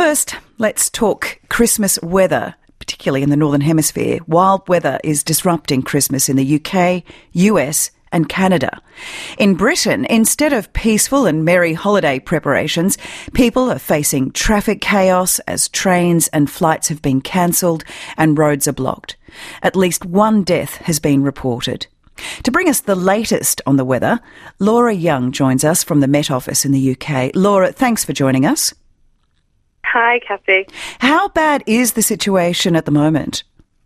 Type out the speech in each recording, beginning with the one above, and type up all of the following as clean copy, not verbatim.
First, let's talk Christmas weather, particularly in the Northern Hemisphere. Wild weather is disrupting Christmas in the UK, US and Canada. In Britain, instead of peaceful and merry holiday preparations, people are facing traffic chaos as trains and flights have been cancelled and roads are blocked. At least one death has been reported. To bring us the latest on the weather, Laura Young joins us from the Met Office in the UK. Laura, thanks for joining us. Hi, Kathy. How bad is the situation at the moment?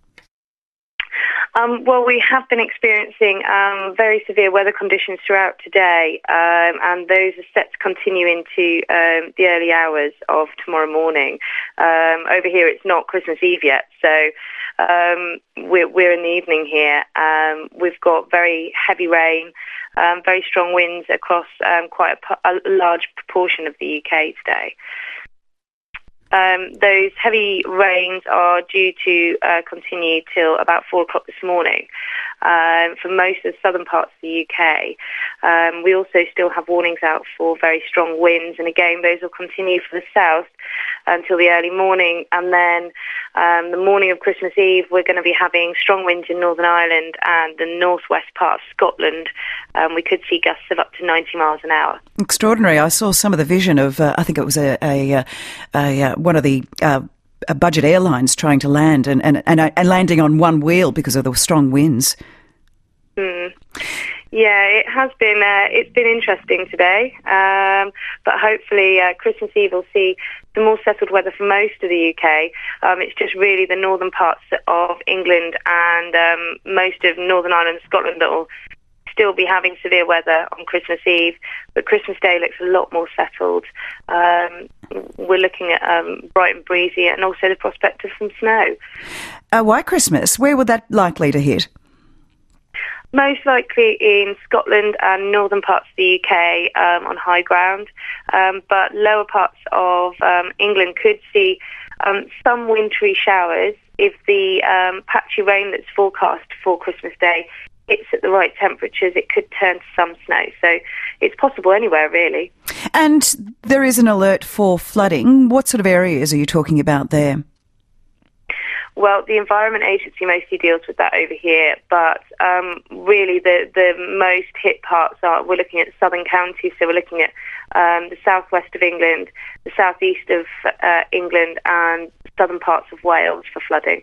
Well, we have been experiencing very severe weather conditions throughout today, and those are set to continue into the early hours of tomorrow morning. Over here, it's not Christmas Eve yet, so we're in the evening here. We've got very heavy rain, very strong winds across quite a large proportion of the UK today. Those heavy rains are due to continue till about 4 o'clock this morning for most of the southern parts of the UK. We also still have warnings out for very strong winds, and again, those will continue for the south until the early morning. And then the morning of Christmas Eve, we're going to be having strong winds in Northern Ireland and the northwest part of Scotland. We could see gusts of up to 90 miles an hour. Extraordinary. I saw some of the vision of, I think it was one of the budget airlines trying to land and landing on one wheel because of the strong winds. Yeah, it has been. It's been interesting today, but hopefully Christmas Eve will see some more settled weather for most of the UK. It's just really the northern parts of England and most of Northern Ireland and Scotland that will still be having severe weather on Christmas Eve, but Christmas Day looks a lot more settled. We're looking at bright and breezy, and also the prospect of some snow. Why Christmas? Where would that likely to hit? Most likely in Scotland and northern parts of the UK on high ground, but lower parts of England could see some wintry showers if the patchy rain that's forecast for Christmas Day hits at the right temperatures. It could turn to some snow, so it's possible anywhere really. And there is an alert for flooding. What sort of areas are you talking about there? Well, the Environment Agency mostly deals with that over here, but really the most hit parts are, we're looking at southern counties, so we're looking at the southwest of England, the southeast of England and southern parts of Wales for flooding.